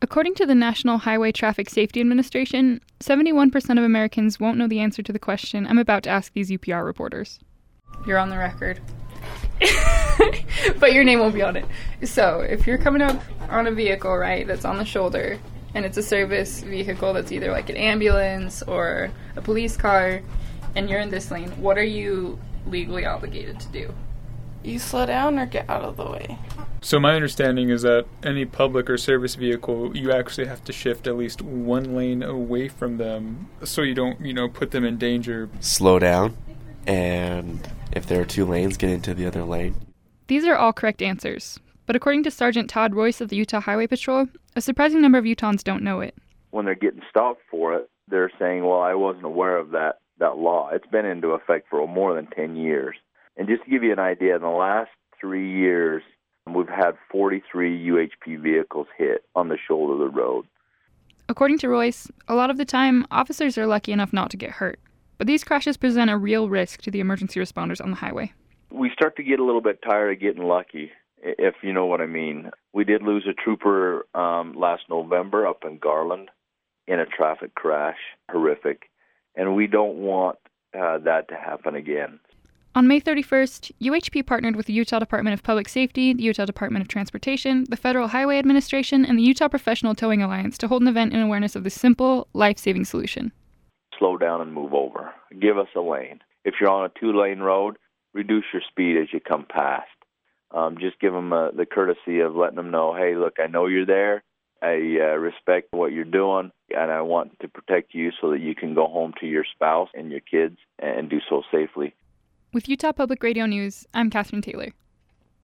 According to the National Highway Traffic Safety Administration, 71% of Americans won't know the answer to the question I'm about to ask these UPR reporters. You're on the record. But your name won't be on it. So, if you're coming up on a vehicle, right, that's on the shoulder, and it's a service vehicle that's either like an ambulance or a police car, and you're in this lane, what are you legally obligated to do? You slow down or get out of the way. So my understanding is that any public or service vehicle, you actually have to shift at least one lane away from them so you don't, put them in danger. Slow down, and if there are two lanes, get into the other lane. These are all correct answers, but according to Sergeant Todd Royce of the Utah Highway Patrol, a surprising number of Utahns don't know it. When they're getting stopped for it, they're saying, well, I wasn't aware of that law. It's been into effect for more than 10 years. And just to give you an idea, in the last 3 years, we've had 43 UHP vehicles hit on the shoulder of the road. According to Royce, a lot of the time, officers are lucky enough not to get hurt. But these crashes present a real risk to the emergency responders on the highway. We start to get a little bit tired of getting lucky, if you know what I mean. We did lose a trooper last November up in Garland in a traffic crash, horrific. And we don't want that to happen again. On May 31st, UHP partnered with the Utah Department of Public Safety, the Utah Department of Transportation, the Federal Highway Administration, and the Utah Professional Towing Alliance to hold an event in awareness of this simple, life-saving solution. Slow down and move over. Give us a lane. If you're on a 2-lane road, reduce your speed as you come past. Just give them the courtesy of letting them know, hey, look, I know you're there. I respect what you're doing, and I want to protect you so that you can go home to your spouse and your kids and do so safely. With Utah Public Radio News, I'm Catherine Taylor.